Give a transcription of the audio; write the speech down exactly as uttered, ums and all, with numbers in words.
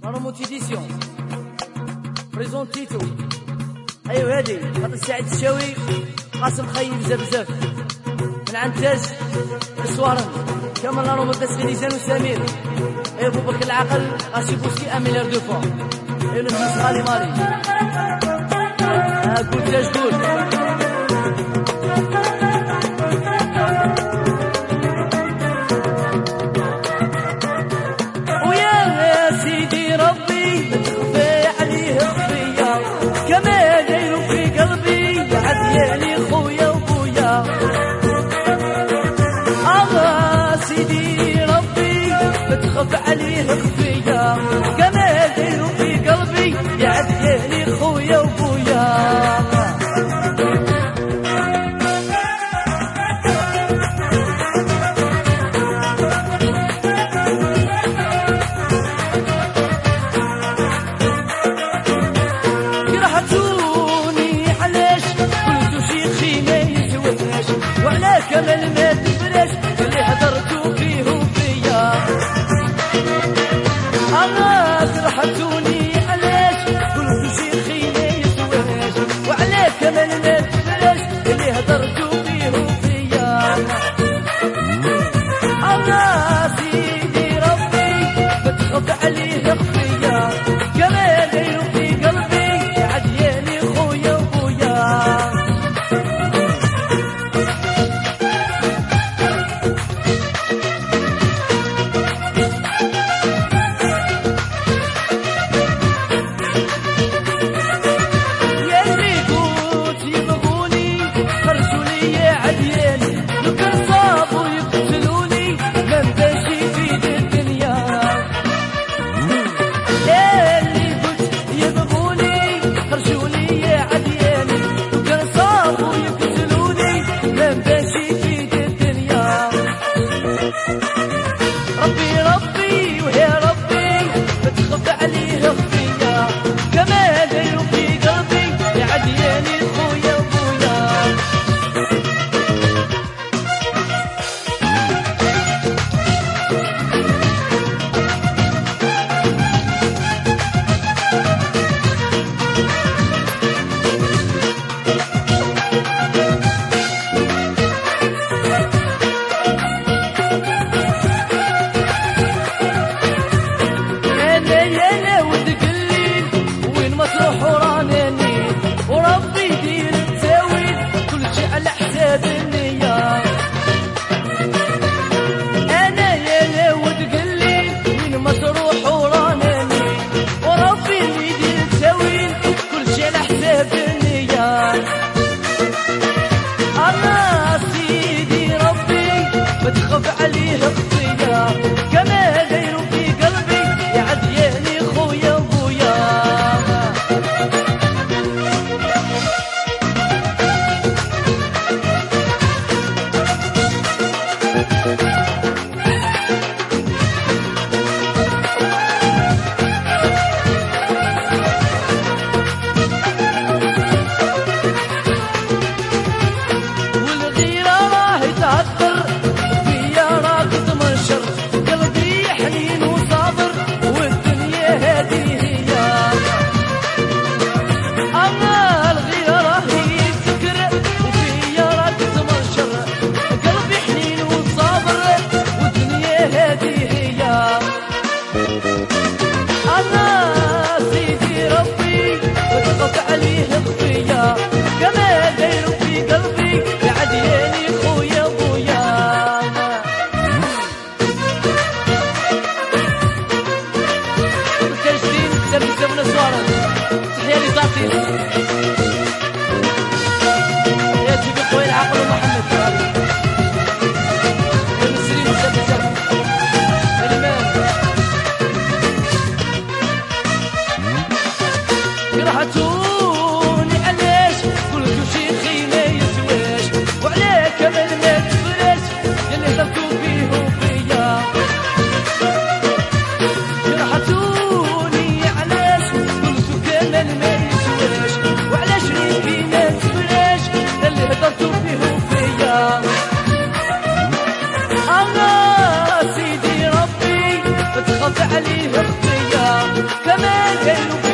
رموت إديسيون بريزونتيتو. أيوا هادي خاطر سعيد الشاوي قاسم خيي بزاف بزاف من عنتاج السوارن كامل راه مدة سفينيزان وسمير. أيوا بو بكر العقل غاشي بوسكي أن مليار دو فوا. أيوا نفس غالي مالي ها قول تاج قول يا خويا وبويا. الله سيدي ربي بتخف عليه خفية كما دايرو في قلبي يا عديالي خويا وبويا. كمل ما تفرش اللي حضرتو فيه وفيا. الله فرحتوني علاش قلتو شيخي ما يسواش وعلاه كمل ما تفرش اللي حضرتو فيه وفيا. الله سيدي ربي بتخف عليه خفية كما دايرو في قلبي يا عدياني خويا وبويا. ربي ربي ويا ربي بتخف عليه خفية كما دايرو في قلبي يا عدياني خويا وبويا. وربي يدير تساوي كل شيء على حساب النية. أنا يا ود قلي وين ما تروح وراناني وربي يدير تساوي كل شيء على حساب النية. الله سيدي ربي بتخف عليه خفية كما دايرو في قلبي يا عدياني خويا وبويا. الله سيدي ربي بتخف عليه خفية كما دايرو في قلبي يا عدياني خويا وبويا. كاجدين بزاف بزاف من الصوارن تحية لي صاحبي يا سيدي خويا العقل ومحمد المسلمين بزاف بزاف فرحتوني علاش قلتو شيخي ما يسواش وعلاه كمل ما تفرش يلي هضرتو فيه وفيا. فرحتوني علاش قلتو كمل ما يسواش وعلاه شريكي ما تفرش يلي هضرتو فيه وفيا. الله سيدي ربي بتخف عليه خفية كاين